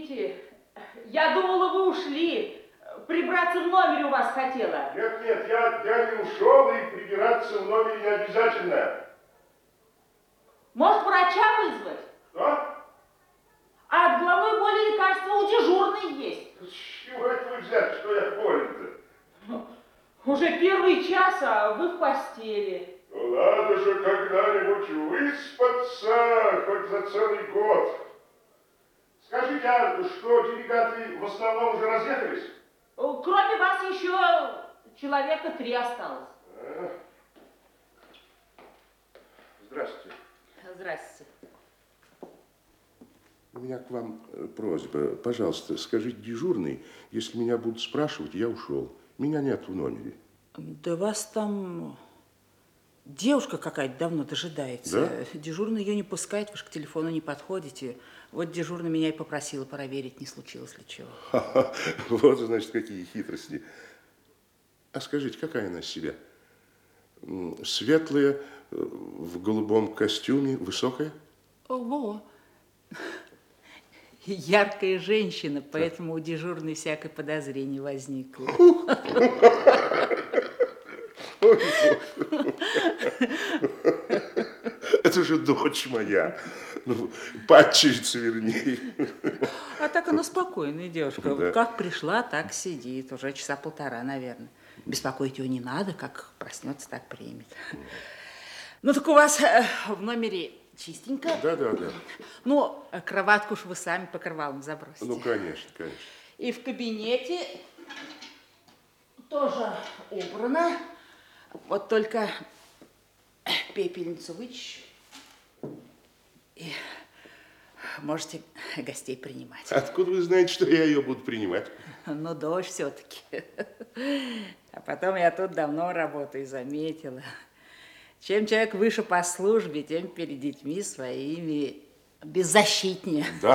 Извините, я думала, вы ушли. Прибраться в номере у вас хотела. Нет, я не ушел, и прибираться в номере не обязательно. Может, врача вызвать? Что? А от головной боли лекарства у дежурной есть. С чего это вы взяли, что я болен-то? Уже 1 час, а вы в постели. Ну надо же когда-нибудь выспаться, хоть за целый год. Скажите, а что, делегаты в основном уже разъехались? Кроме вас еще человека 3 осталось. Здравствуйте. Здравствуйте. У меня к вам просьба. Пожалуйста, скажите дежурный, если меня будут спрашивать, я ушел. Меня нет в номере. Да вас там девушка какая-то давно дожидается. Да? Дежурный ее не пускает, вы же к телефону не подходите. Вот дежурный меня и попросила проверить, не случилось ли чего. Вот, значит, какие хитрости. А скажите, какая она из себя? Светлая, в голубом костюме, высокая? Ого! Яркая женщина, поэтому у дежурной всякое подозрение возникло. Это же дочь моя. Ну, падчерица, вернее. А так она спокойная девушка. Да. Как пришла, так сидит. Уже часа 1,5, наверное. Беспокоить ее не надо, как проснется, так примет. Ну, так у вас в номере чистенько. Да. Ну, кроватку уж вы сами покрывалом забросите. Ну, конечно. И в кабинете тоже убрано. Вот только пепельницу вычищу. И можете гостей принимать. Откуда вы знаете, что я ее буду принимать? Ну, дождь все-таки. А потом я тут давно работаю, заметила. Чем человек выше по службе, тем перед детьми своими беззащитнее. Да?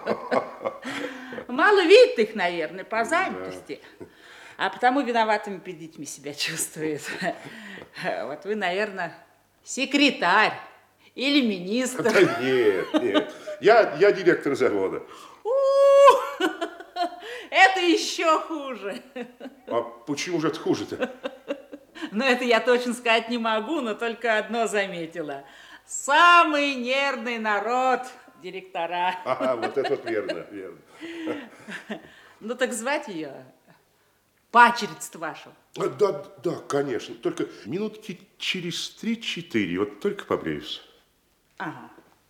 Мало видит их, наверное, по занятости. А потому виноватыми перед детьми себя чувствует. Вот вы, наверное, секретарь или министр. Да нет. Я директор завода. Это еще хуже. А почему же это хуже-то? Ну, это я точно сказать не могу, но только одно заметила. Самый нервный народ директора. Ага, вот это вот верно. Ну, так звать ее пачерица вашу. Да, конечно. Только минутки через 3-4, вот только побреюсь. Ага.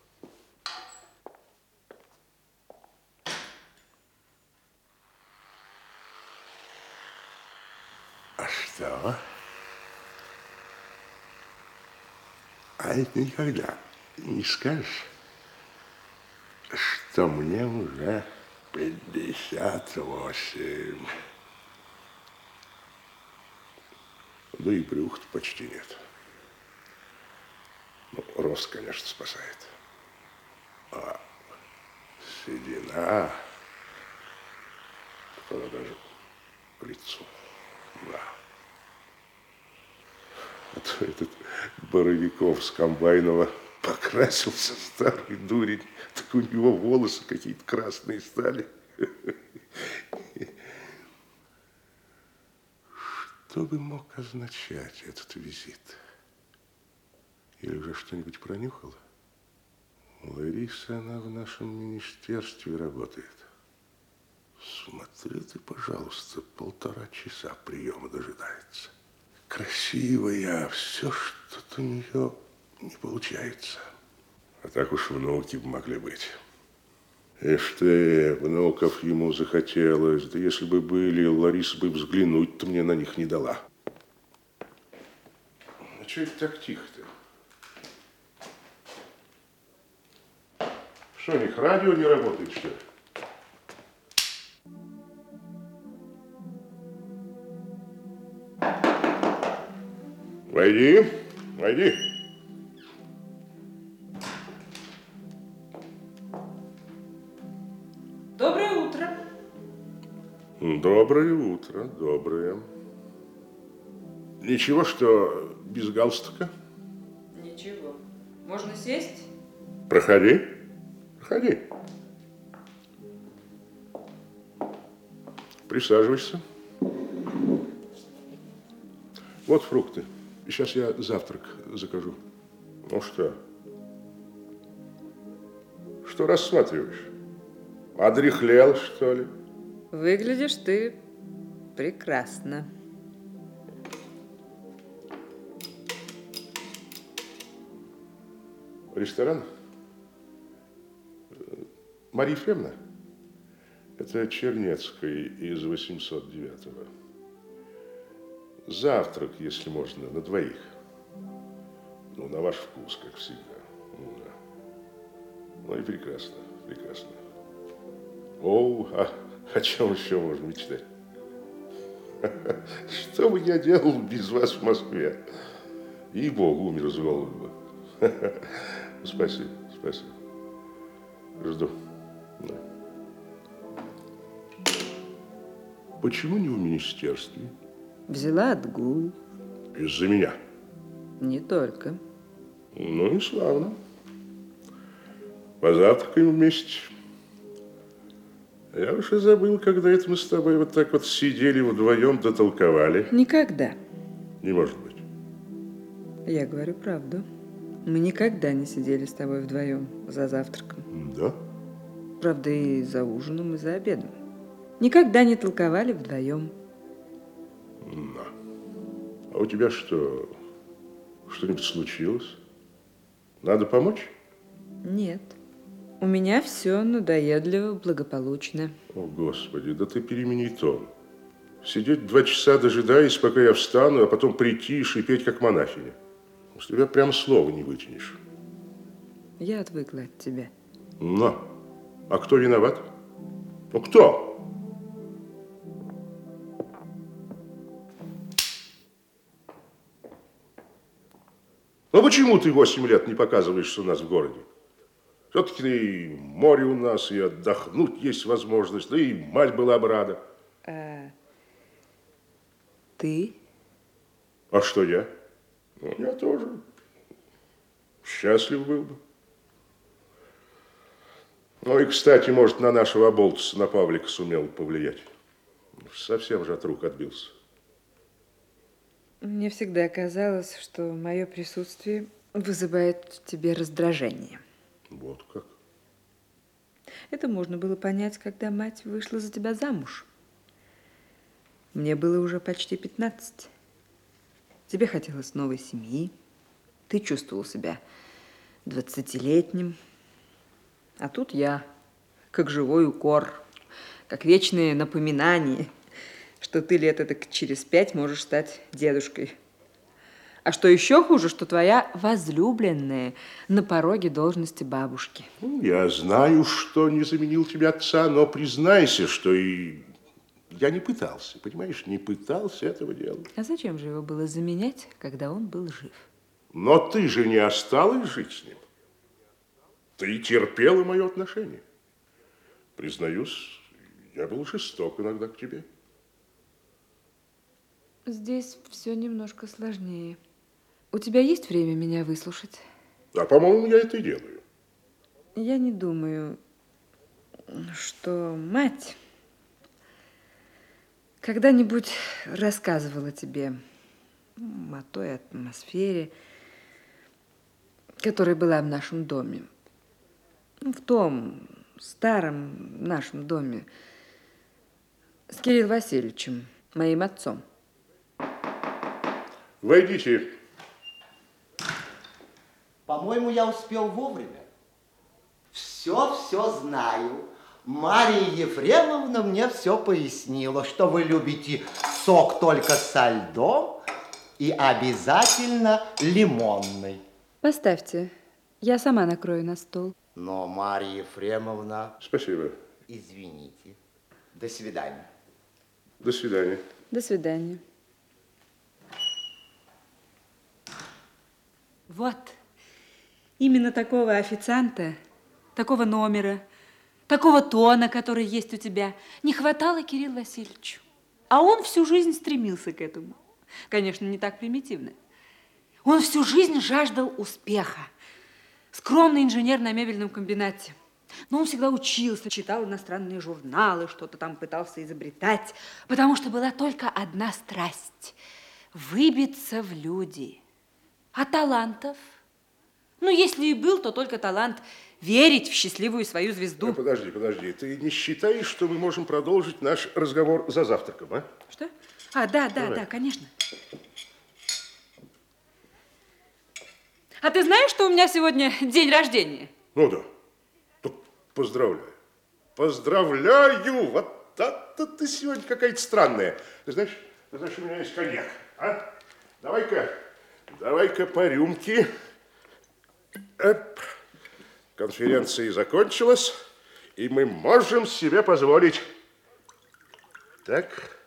А что? А это никогда не скажешь, что мне уже 58. Да и брюха-то почти нет. Ну, рост, конечно, спасает. А седина, она даже к лицу. Да. А то этот Боровиков с Комбайнова покрасился, старый дурень, так у него волосы какие-то красные стали. Что бы мог означать этот визит? Или уже что-нибудь пронюхала? Лариса, она в нашем министерстве работает. Смотри ты, пожалуйста, 1,5 часа приема дожидается. Красивая, все что-то у нее не получается. А так уж внуки могли быть. Ишь ты, внуков ему захотелось. Да если бы были, Лариса бы взглянуть-то мне на них не дала. А что это так тихо-то? Что, у них радио не работает, что ли? Войди. Доброе утро. Доброе утро, доброе. Ничего, что без галстука? Ничего. Можно сесть? Проходи. Присаживайся. Вот фрукты. Сейчас я завтрак закажу. Ну что? Что рассматриваешь? Одряхлел, что ли? Выглядишь ты прекрасно. Ресторан? Мария Ефремовна? Это Чернецкая из 809-го. Завтрак, если можно, на двоих. Ну, на ваш вкус, как всегда. Ну, да. Ну и прекрасно, прекрасно. О, о чем еще можно мечтать? Что бы я делал без вас в Москве? Ей-богу, умер с голоду. Спасибо, спасибо. Жду. Да. Почему не в министерстве? Взяла отгул. Из-за меня. Не только. Ну и славно. Позавтракаем вместе. Я уж и забыл, когда это мы с тобой вот так вот сидели вдвоем, дотолковали. Никогда. Не может быть. Я говорю правду. Мы никогда не сидели с тобой вдвоем за завтраком. Да? Правда, и за ужином, и за обедом. Никогда не толковали вдвоем. Да. А у тебя что, что-нибудь случилось? Надо помочь? Нет. У меня все надоедливо, благополучно. О, Господи, да ты перемени тон. Сидеть 2 часа, дожидаясь, пока я встану, а потом прийти и шипеть, как монахиня. С тебя прям слова не вытянешь. Я отвыкла от тебя. Но. А кто виноват? Ну, кто? Ну, почему ты 8 лет не показываешься у нас в городе? Все-таки и море у нас, и отдохнуть есть возможность, да и мать была бы рада. Ты? А что я? Ну, я тоже счастлив был бы. Ну и, кстати, может, на нашего оболтуса, на Павлика сумел повлиять. Совсем же от рук отбился. Мне всегда казалось, что мое присутствие вызывает в тебе раздражение. Вот как. Это можно было понять, когда мать вышла за тебя замуж. Мне было уже почти 15. Тебе хотелось новой семьи. Ты чувствовал себя 20-летним. А тут я, как живой укор, как вечное напоминание, что ты лет этак через 5 можешь стать дедушкой. А что еще хуже, что твоя возлюбленная на пороге должности бабушки. Ну, я знаю, что не заменил тебе отца, но признайся, что и я не пытался, понимаешь, не пытался этого делать. А зачем же его было заменять, когда он был жив? Но ты же не осталась жить с ним. Ты терпела мое отношение. Признаюсь, я был жесток иногда к тебе. Здесь все немножко сложнее. У тебя есть время меня выслушать? А, по-моему, я это и делаю. Я не думаю, что мать когда-нибудь рассказывала тебе о той атмосфере, которая была в нашем доме. В том старом нашем доме с Кириллом Васильевичем, моим отцом. Войдите. По-моему, я успел вовремя. Все знаю. Мария Ефремовна мне все пояснила, что вы любите сок только со льдом и обязательно лимонный. Поставьте, я сама накрою на стол. Но, Мария Ефремовна... Спасибо. Извините. До свидания. До свидания. До свидания. Вот, именно такого официанта, такого номера, такого тона, который есть у тебя, не хватало Кириллу Васильевичу. А он всю жизнь стремился к этому. Конечно, не так примитивно. Он всю жизнь жаждал успеха. Скромный инженер на мебельном комбинате. Но он всегда учился, читал иностранные журналы, что-то там пытался изобретать, потому что была только одна страсть – выбиться в люди. А талантов? Ну, если и был, то только талант верить в счастливую свою звезду. Подожди, ты не считаешь, что мы можем продолжить наш разговор за завтраком, а? Что? Да, конечно. А ты знаешь, что у меня сегодня день рождения? Ну да. Поздравляю. Поздравляю! Вот это ты сегодня какая-то странная. Ты знаешь, у меня есть коньяк. А? Давай-ка по рюмке. Эп. Конференция закончилась, и мы можем себе позволить. Так.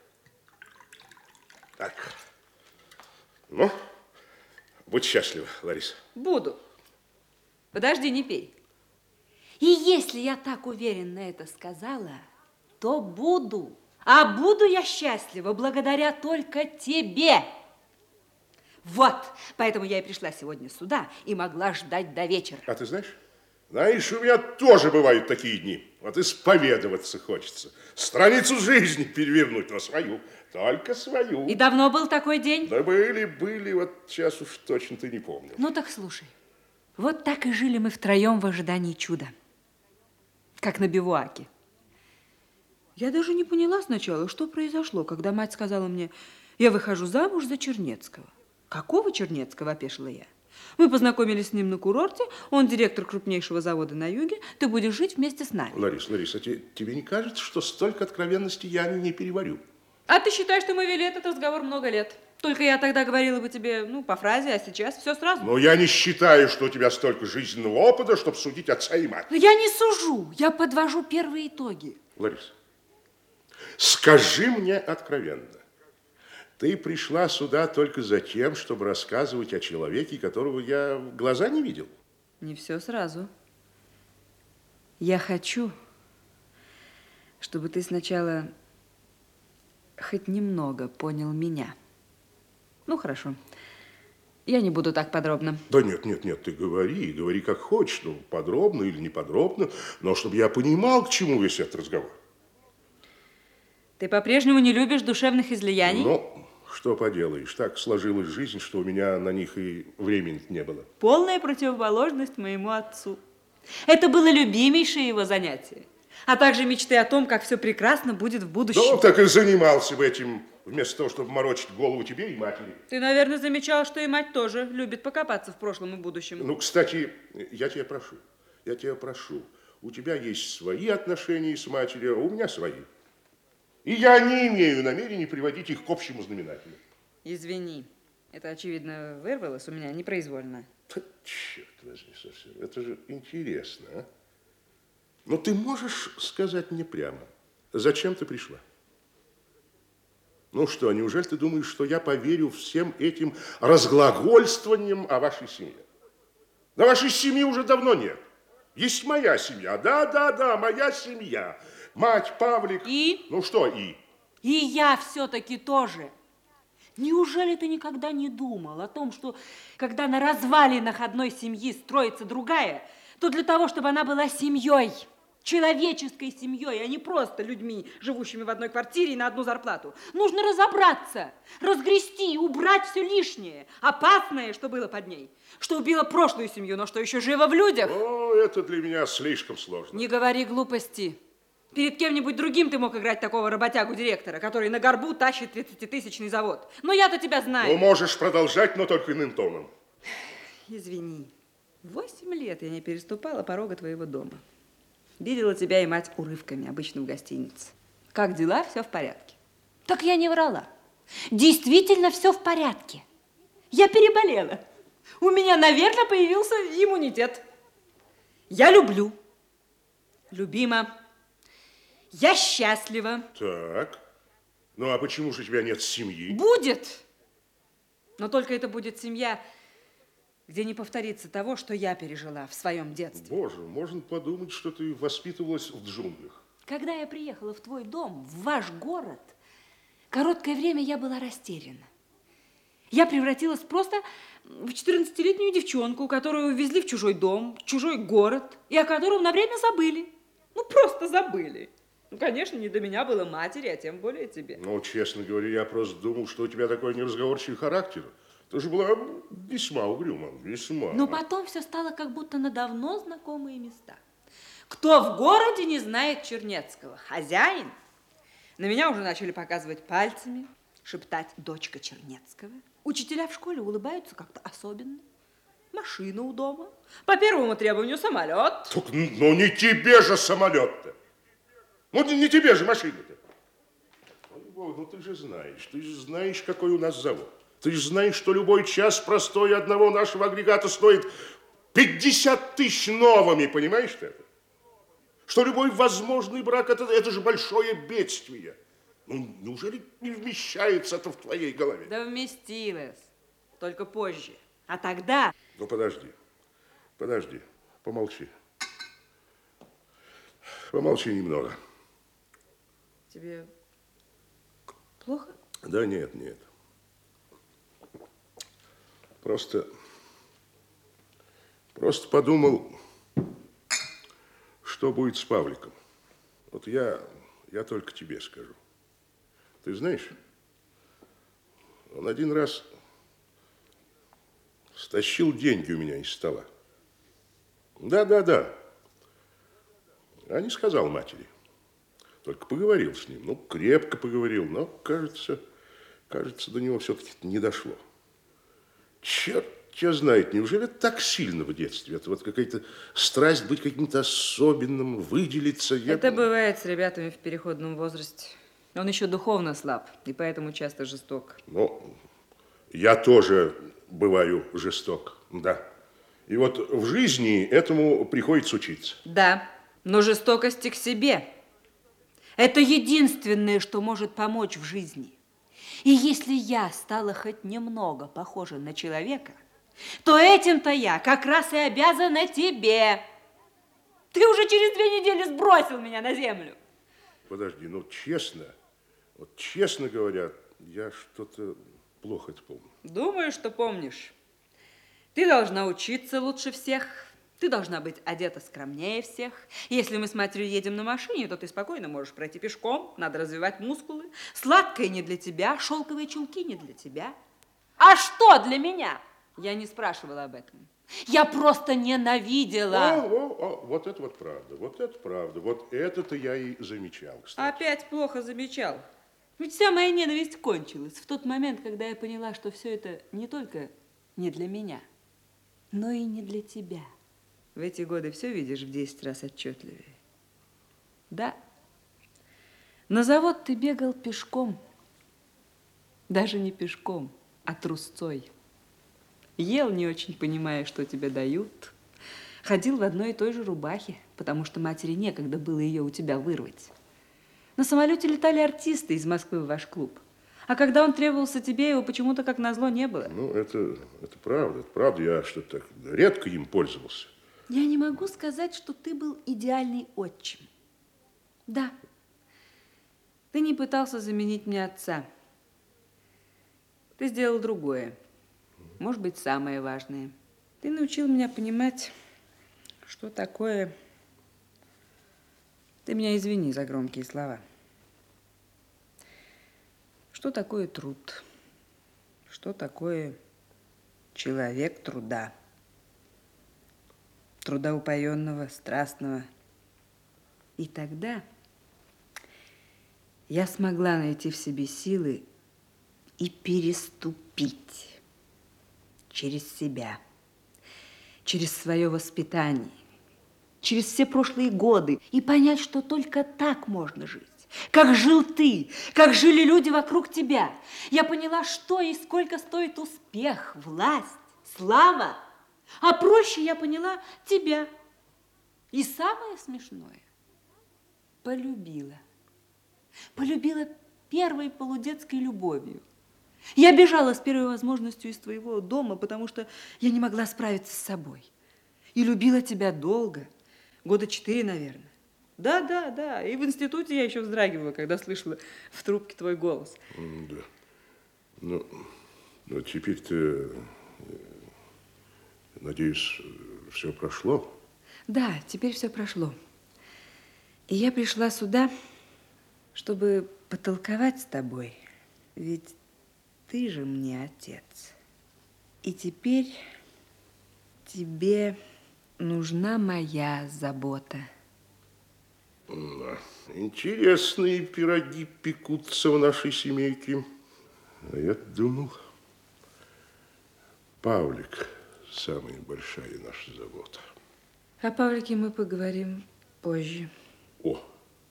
Ну, будь счастлива, Лариса. Буду. Подожди, не пей. И если я так уверенно это сказала, то буду. А буду я счастлива благодаря только тебе. Вот, поэтому я и пришла сегодня сюда и могла ждать до вечера. А ты знаешь, у меня тоже бывают такие дни. Вот исповедоваться хочется. Страницу жизни перевернуть, но свою, только свою. И давно был такой день? Да были, вот сейчас уж точно-то не помню. Ну так слушай, вот так и жили мы втроем в ожидании чуда. Как на бивуаке. Я даже не поняла сначала, что произошло, когда мать сказала мне, я выхожу замуж за Чернецкого. Какого Чернецкого, опешила я? Мы познакомились с ним на курорте, он директор крупнейшего завода на юге, ты будешь жить вместе с нами. Лариса, тебе не кажется, что столько откровенности я не переварю? А ты считаешь, что мы вели этот разговор много лет? Только я тогда говорила бы тебе, по фразе, а сейчас все сразу. Но я не считаю, что у тебя столько жизненного опыта, чтобы судить отца и мать. Но я не сужу, я подвожу первые итоги. Лариса, скажи мне откровенно, ты пришла сюда только за тем, чтобы рассказывать о человеке, которого я в глаза не видел? Не все сразу. Я хочу, чтобы ты сначала хоть немного понял меня. Ну, хорошо. Я не буду так подробно. Да нет, ты говори как хочешь, подробно или не подробно, но чтобы я понимал, к чему весь этот разговор. Ты по-прежнему не любишь душевных излияний? Ну, что поделаешь, так сложилась жизнь, что у меня на них и времени не было. Полная противоположность моему отцу. Это было любимейшее его занятие. А также мечты о том, как все прекрасно будет в будущем. Ну, так и занимался бы этим, вместо того, чтобы морочить голову тебе и матери. Ты, наверное, замечал, что и мать тоже любит покопаться в прошлом и будущем. Ну, кстати, я тебя прошу, у тебя есть свои отношения с матерью, а у меня свои. И я не имею намерения приводить их к общему знаменателю. Извини, это, очевидно, вырвалось у меня непроизвольно. Черт возьми совсем, это же интересно, а? Но ты можешь сказать мне прямо, зачем ты пришла? Ну что, неужели ты думаешь, что я поверю всем этим разглагольствованиям о вашей семье? Да вашей семьи уже давно нет. Есть моя семья, да, моя семья. Мать, Павлик. И? Ну что и? И я все-таки тоже. Неужели ты никогда не думал о том, что когда на развалинах одной семьи строится другая, то для того, чтобы она была семьей, человеческой семьей, а не просто людьми, живущими в одной квартире и на одну зарплату, нужно разобраться, разгрести, убрать все лишнее, опасное, что было под ней, что убило прошлую семью, но что еще живо в людях. О, это для меня слишком сложно. Не говори глупости. Перед кем-нибудь другим ты мог играть такого работягу-директора, который на горбу тащит 30-тысячный завод. Но я-то тебя знаю. Ну, можешь продолжать, но только иным тоном. Извини, 8 лет я не переступала порога твоего дома. Видела тебя и мать урывками, обычно в гостинице. Как дела? Все в порядке. Так я не врала. Действительно все в порядке. Я переболела. У меня, наверное, появился иммунитет. Я люблю. Любима. Я счастлива. Так. Ну, а почему же у тебя нет семьи? Будет. Но только это будет семья, где не повторится того, что я пережила в своем детстве. Боже, можно подумать, что ты воспитывалась в джунглях. Когда я приехала в твой дом, в ваш город, короткое время я была растеряна. Я превратилась просто в 14-летнюю девчонку, которую увезли в чужой дом, в чужой город, и о котором на время забыли. Ну, просто забыли. Ну, конечно, не до меня было матери, а тем более тебе. Ну, честно говоря, я просто думал, что у тебя такой неразговорчивый характер. Ты же была весьма угрюма, весьма. Но потом все стало как будто на давно знакомые места. Кто в городе не знает Чернецкого? Хозяин. На меня уже начали показывать пальцами, шептать «дочка Чернецкого». Учителя в школе улыбаются как-то особенно. Машина у дома. По первому требованию самолет. Так, ну не тебе же самолет-то. Ну не тебе же машина-то. Ну ты же знаешь, какой у нас завод. Ты же знаешь, что любой час простой одного нашего агрегата стоит 50 тысяч новыми, понимаешь ты это? Что любой возможный брак это же большое бедствие. Ну, неужели не вмещается это в твоей голове? Да вместилось. Только позже. А тогда... Ну, подожди, помолчи. Помолчи немного. Тебе плохо? Да нет. Просто подумал, что будет с Павликом. Вот я только тебе скажу. Ты знаешь, он один раз стащил деньги у меня из стола. Да. А не сказал матери. Только поговорил с ним. Ну, крепко поговорил, но, кажется, до него все-таки не дошло. Черт тебя знает, неужели так сильно в детстве? Это вот какая-то страсть быть каким-то особенным, выделиться. Это бывает с ребятами в переходном возрасте. Он еще духовно слаб, и поэтому часто жесток. Ну, я тоже бываю жесток, да. И вот в жизни этому приходится учиться. Да, но жестокости к себе. Это единственное, что может помочь в жизни. И если я стала хоть немного похожа на человека, то этим-то я как раз и обязана тебе. Ты уже через 2 недели сбросил меня на землю. Подожди, ну честно говоря, я что-то плохо это помню. Думаю, что помнишь. Ты должна учиться лучше всех. Ты должна быть одета скромнее всех. Если мы с матерью едем на машине, то ты спокойно можешь пройти пешком. Надо развивать мускулы. Сладкое не для тебя, шелковые чулки не для тебя. А что для меня? Я не спрашивала об этом. Я просто ненавидела. Вот это вот правда, вот это-то я и замечал, кстати. Опять плохо замечал. Ведь вся моя ненависть кончилась в тот момент, когда я поняла, что все это не только не для меня, но и не для тебя. В эти годы все видишь в 10 раз отчетливее. Да, на завод ты бегал пешком. Даже не пешком, а трусцой. Ел, не очень понимая, что тебе дают. Ходил в одной и той же рубахе, потому что матери некогда было ее у тебя вырвать. На самолете летали артисты из Москвы в ваш клуб. А когда он требовался тебе, его почему-то как назло не было. Ну, это правда. Я что-то так редко им пользовался. Я не могу сказать, что ты был идеальный отчим. Да, ты не пытался заменить мне отца. Ты сделал другое. Может быть, самое важное. Ты научил меня понимать, что такое... Ты меня извини за громкие слова. Что такое труд? Что такое человек труда? Труда упоенного, страстного. И тогда я смогла найти в себе силы и переступить через себя, через свое воспитание, через все прошлые годы и понять, что только так можно жить. Как жил ты, как жили люди вокруг тебя. Я поняла, что и сколько стоит успех, власть, слава. А проще я поняла тебя. И самое смешное, полюбила. Полюбила первой полудетской любовью. Я бежала с первой возможностью из твоего дома, потому что я не могла справиться с собой. И любила тебя долго, 4 года, наверное. Да. И в институте я еще вздрагивала, когда слышала в трубке твой голос. Да. Ну, Но теперь-то, надеюсь, все прошло? Да, теперь все прошло. И я пришла сюда, чтобы потолковать с тобой. Ведь ты же мне отец. И теперь тебе нужна моя забота. Да. Интересные пироги пекутся в нашей семейке. А я думал, Павлик самая большая наша забота. О Павлике мы поговорим позже. О.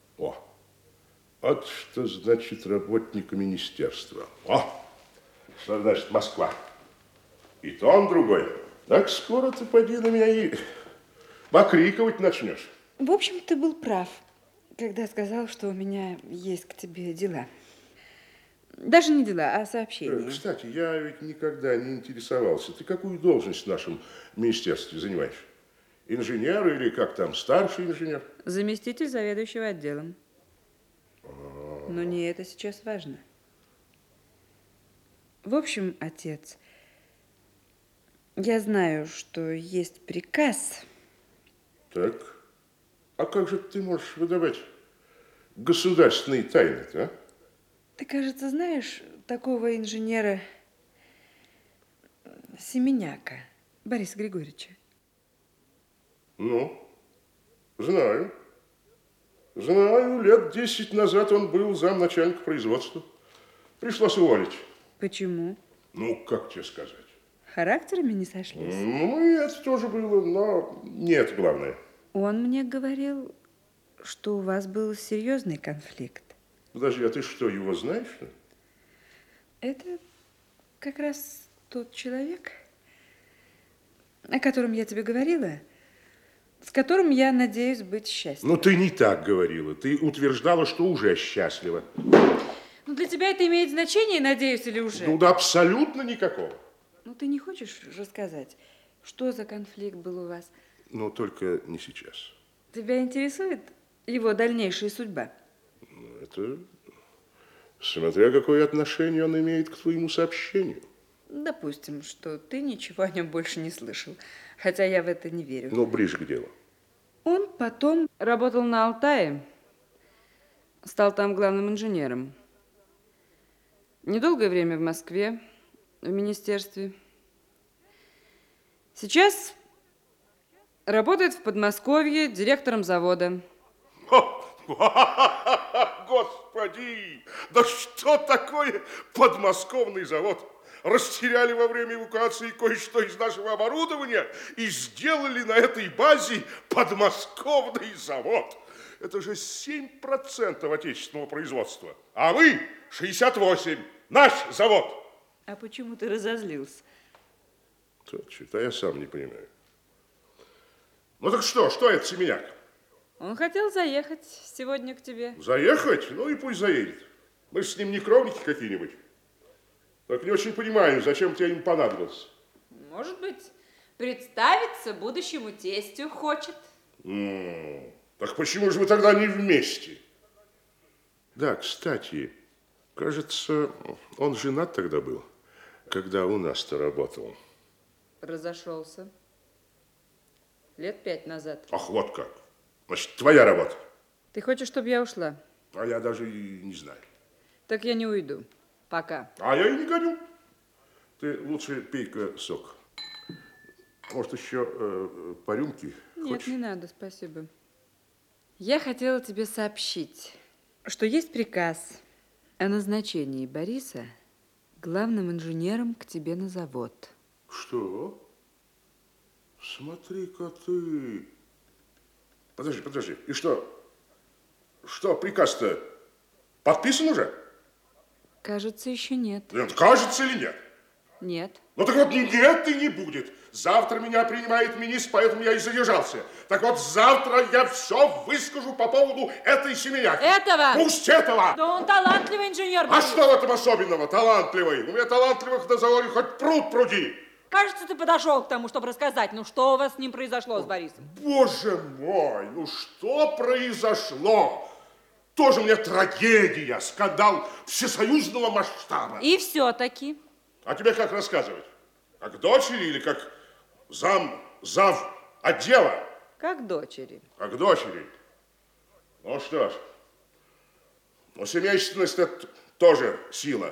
Вот что значит работника министерства. Что значит Москва. И то он другой. Так скоро ты поди на меня и покриковать начнешь. В общем, ты был прав, когда сказал, что у меня есть к тебе дела. Даже не дела, а сообщения. Кстати, я ведь никогда не интересовался. Ты какую должность в нашем министерстве занимаешь? Инженер или как там, старший инженер? Заместитель заведующего отделом. Но не это сейчас важно. В общем, отец, я знаю, что есть приказ. Так, а как же ты можешь выдавать государственные тайны-то, а? Ты, кажется, знаешь такого инженера Семеняка Бориса Григорьевича? Ну, знаю. Знаю, лет 10 назад он был замначальника производства. Пришлось уволить. Почему? Ну, как тебе сказать? Характерами не сошлись? Ну, и это тоже было, но не это главное. Он мне говорил, что у вас был серьезный конфликт. Подожди, а ты что, его знаешь? Что? Это как раз тот человек, о котором я тебе говорила, с которым я надеюсь быть счастлива. Ну, ты не так говорила. Ты утверждала, что уже счастлива. Ну, для тебя это имеет значение, надеюсь, или уже? Ну, да абсолютно никакого. Ну, ты не хочешь рассказать, что за конфликт был у вас? Но только не сейчас. Тебя интересует его дальнейшая судьба? Это смотря какое отношение он имеет к твоему сообщению. Допустим, что ты ничего о нем больше не слышал, хотя я в это не верю. Ну, ближе к делу. Он потом работал на Алтае, стал там главным инженером. Недолгое время в Москве, в министерстве. Сейчас работает в Подмосковье директором завода. Господи, да что такое подмосковный завод? Растеряли во время эвакуации кое-что из нашего оборудования и сделали на этой базе подмосковный завод. Это же 7% отечественного производства, а мы 68%. Наш завод. А почему ты разозлился? Что-то я сам не понимаю. Ну так что это Семеняк? Он хотел заехать сегодня к тебе. Заехать? Ну и пусть заедет. Мы же с ним не кровники какие-нибудь. Так не очень понимаю, зачем тебе им понадобился. Может быть, представиться будущему тестю хочет. Так почему же вы тогда не вместе? Да, кстати, кажется, он женат тогда был, когда у нас-то работал. Разошелся. Лет 5 назад. Ах, вот как. Значит, твоя работа. Ты хочешь, чтобы я ушла? А я даже и не знаю. Так я не уйду. Пока. А я и не гоню. Ты лучше пей-ка сок. Может, еще по рюмке? Нет, Хочешь? не надо, спасибо. Я хотела тебе сообщить, что есть приказ о назначении Бориса главным инженером к тебе на завод. Что? Смотри-ка ты. Подожди. И что? Что, приказ-то подписан уже? Кажется, еще нет. Нет, кажется или нет? Нет. Ну так вот нет и не будет. Завтра меня принимает министр, поэтому я и задержался. Так вот завтра я все выскажу по поводу этой Семеняки. Этого? Пусть этого! Да он талантливый инженер. А что в этом особенного? Талантливый. У меня талантливых на заводе хоть пруд пруди. Кажется, ты подошел к тому, чтобы рассказать, ну что у вас с ним произошло, с Борисом? Боже мой, ну что произошло? Тоже мне трагедия, скандал всесоюзного масштаба. И все-таки. А тебе как рассказывать? Как дочери или как зав отдела? Как дочери. Как дочери. Ну что ж, но семейственность это тоже сила.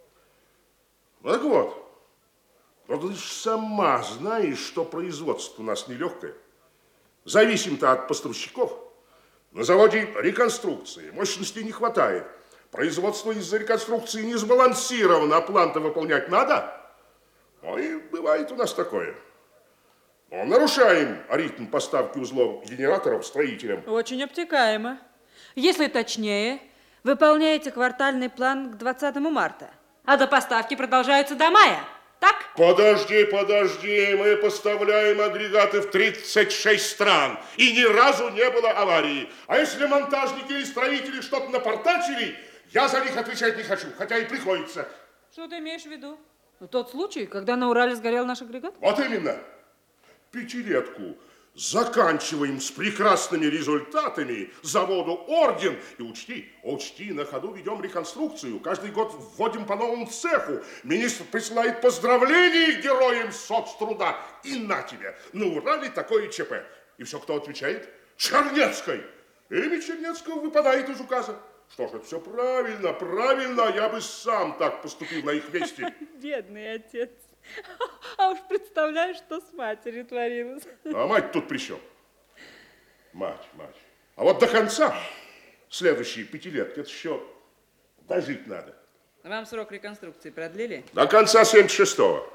Ну так вот, ты же сама знаешь, что производство у нас нелегкое. Зависим-то от поставщиков. На заводе реконструкции, мощностей не хватает. Производство из-за реконструкции не сбалансировано, а план-то выполнять надо. Ну и бывает у нас такое. Но нарушаем ритм поставки узлов генераторов строителям. Очень обтекаемо. Если точнее, выполняете квартальный план к 20 марта, а до поставки продолжаются до мая. Так? Подожди, мы поставляем агрегаты в 36 стран, и ни разу не было аварии. А если монтажники или строители что-то напортачили, я за них отвечать не хочу, хотя и приходится. Что ты имеешь в виду? Ну, тот случай, когда на Урале сгорел наш агрегат? Вот именно. Пятилетку заканчиваем с прекрасными результатами, заводу орден. И учти, на ходу ведем реконструкцию. Каждый год вводим по новому цеху. Министр присылает поздравления героям соцтруда. И на тебе, на Урале такое ЧП. И все, кто отвечает? Чернецкой. Имя Чернецкого выпадает из указа. Что ж, это все правильно. Я бы сам так поступил на их месте. Бедный отец. А уж представляешь, что с матерью творилось. А мать тут при чем? Мать. А вот до конца следующие 5 лет это еще дожить надо. Вам срок реконструкции продлили? До конца 76-го.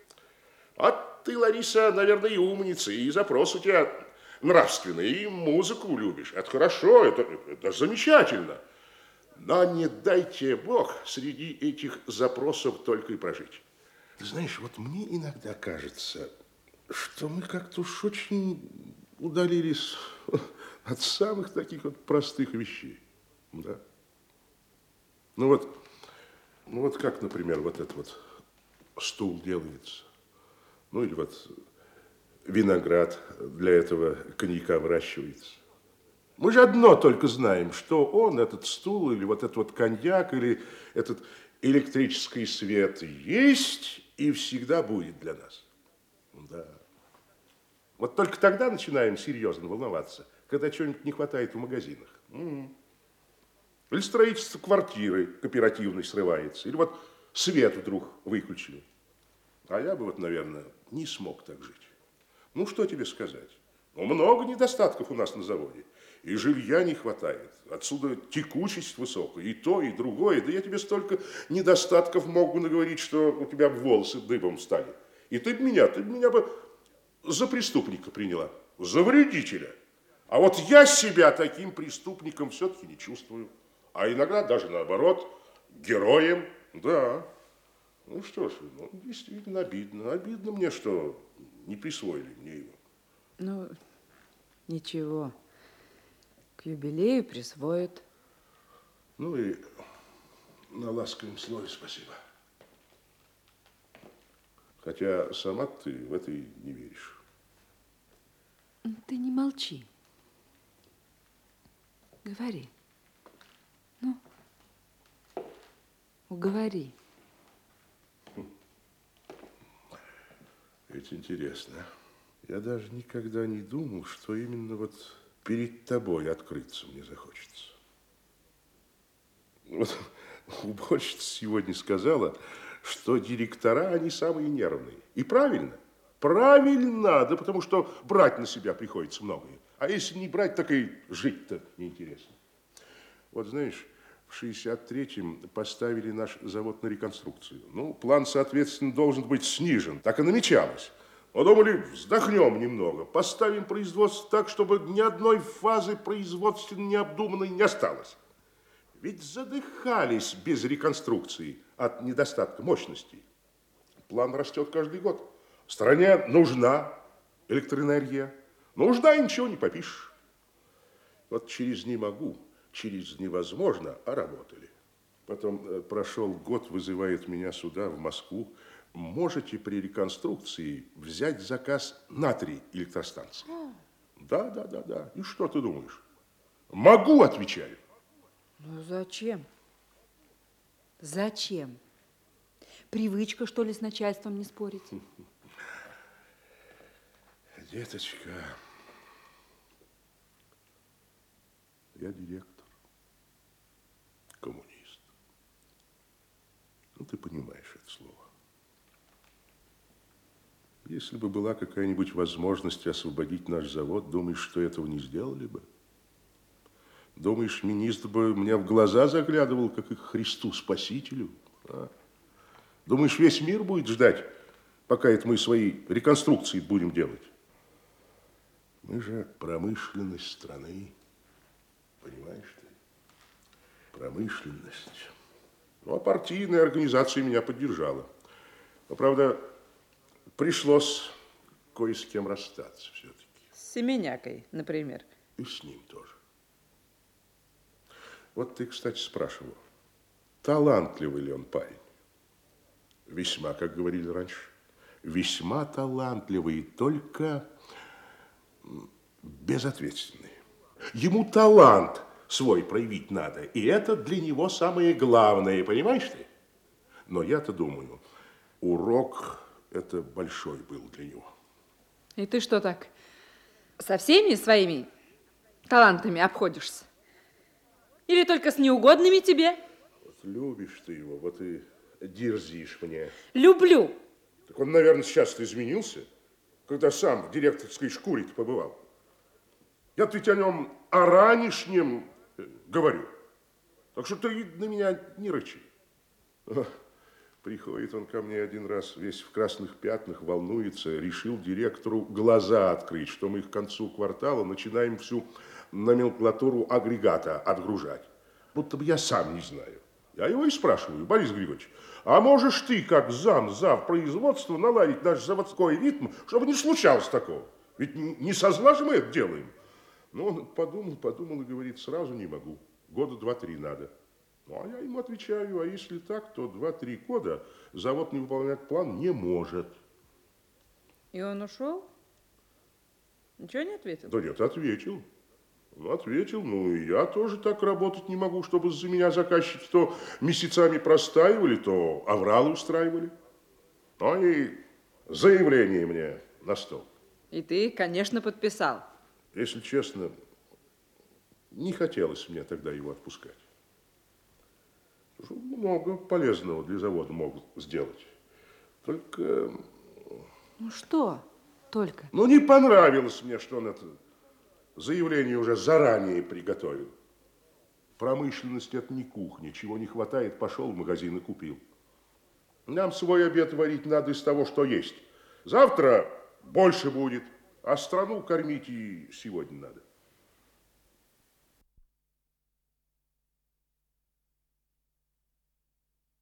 А ты, Лариса, наверное, и умница, и запрос у тебя нравственный, и музыку любишь. Это хорошо, это замечательно. Но не дайте Бог среди этих запросов только и прожить. Ты знаешь, вот мне иногда кажется, что мы как-то уж очень удалились от самых таких вот простых вещей. Да? Ну вот как, например, вот этот вот стул делается. Ну или вот виноград для этого коньяка выращивается. Мы же одно только знаем, что он, этот стул, или вот этот вот коньяк, или этот электрический свет есть и всегда будет для нас. Да. Вот только тогда начинаем серьезно волноваться, когда чего-нибудь не хватает в магазинах. Или строительство квартиры кооперативной срывается, или вот свет вдруг выключили. А я бы вот, наверное, не смог так жить. Ну, что тебе сказать? Ну, много недостатков у нас на заводе. И жилья не хватает. Отсюда текучесть высокая. И то, и другое. Да я тебе столько недостатков могу наговорить, что у тебя волосы дыбом стали. И ты бы меня бы за преступника приняла. За вредителя. А вот я себя таким преступником все-таки не чувствую. А иногда даже наоборот, героем. Да. Ну что ж, ну, действительно обидно. Обидно мне, что не присвоили мне его. Ну, ничего. К юбилею присвоят. Ну и на ласковом слове спасибо. Хотя сама ты в это и не веришь. Ты не молчи. Говори. Ну, уговори. Ведь интересно. Я даже никогда не думал, что именно вот перед тобой открыться мне захочется. Вот уборщица сегодня сказала, что директора, они самые нервные. И правильно. Правильно, да потому что брать на себя приходится многое. А если не брать, так и жить-то неинтересно. Вот знаешь, в 63-м поставили наш завод на реконструкцию. Ну, план, соответственно, должен быть снижен. Так и намечалось. Но думали, вздохнем немного, поставим производство так, чтобы ни одной фазы производственно необдуманной не осталось. Ведь задыхались без реконструкции от недостатка мощностей. План растет каждый год. Стране нужна электроэнергия. Нужна, и ничего не попишешь. Вот через «не могу», через «невозможно», а работали. Потом прошел год, вызывает меня сюда, в Москву. Можете при реконструкции взять заказ на 3 электростанции? Да. И что ты думаешь? Могу, отвечаю. Ну, зачем? Зачем? Привычка, что ли, с начальством не спорить? Деточка, я директор, коммунист. Ну, ты понимаешь это слово. Если бы была какая-нибудь возможность освободить наш завод, думаешь, что этого не сделали бы? Думаешь, министр бы мне в глаза заглядывал, как и к Христу Спасителю? А? Думаешь, весь мир будет ждать, пока это мы свои реконструкции будем делать? Мы же промышленность страны, понимаешь ты? Промышленность. Ну, а партийная организация меня поддержала. Но, правда, пришлось кое с кем расстаться все-таки. С Семенякой, например. И с ним тоже. Вот ты, кстати, спрашивал, талантливый ли он парень? Весьма, как говорили раньше. Весьма талантливый, только безответственный. Ему талант свой проявить надо, и это для него самое главное, понимаешь ты? Но я-то думаю, урок это большой был для него. И ты что так, со всеми своими талантами обходишься? Или только с неугодными тебе? Вот любишь ты его, вот и дерзишь мне. Люблю. Так он, наверное, сейчас-то изменился, когда сам в директорской шкуре-то побывал. Я-то ведь о нем о ранешнем говорю. Так что ты на меня не рычи. Приходит он ко мне один раз, весь в красных пятнах, волнуется, решил директору глаза открыть, что мы к концу квартала начинаем всю номенклатуру агрегата отгружать. Будто бы я сам не знаю. Я его и спрашиваю: Борис Григорьевич, а можешь ты, как зав производства, наладить наш заводской ритм, чтобы не случалось такого? Ведь не со зла же мы это делаем. Ну, он подумал и говорит: сразу не могу, года 2-3 надо. Ну, а я ему отвечаю: а если так, то 2-3 года завод не выполнять план не может. И он ушел? Ничего не ответил? Да нет, ответил. Ну, ответил, ну, и я тоже так работать не могу, чтобы за меня заказчики то месяцами простаивали, то авралы устраивали. Ну, и заявление мне на стол. И ты, конечно, подписал. Если честно, не хотелось мне тогда его отпускать. Потому что много полезного для завода могут сделать. Только... Ну что только? Ну, не понравилось мне, что он это заявление уже заранее приготовил. Промышленность – это не кухня. Чего не хватает, пошел в магазин и купил. Нам свой обед варить надо из того, что есть. Завтра больше будет, а страну кормить и сегодня надо.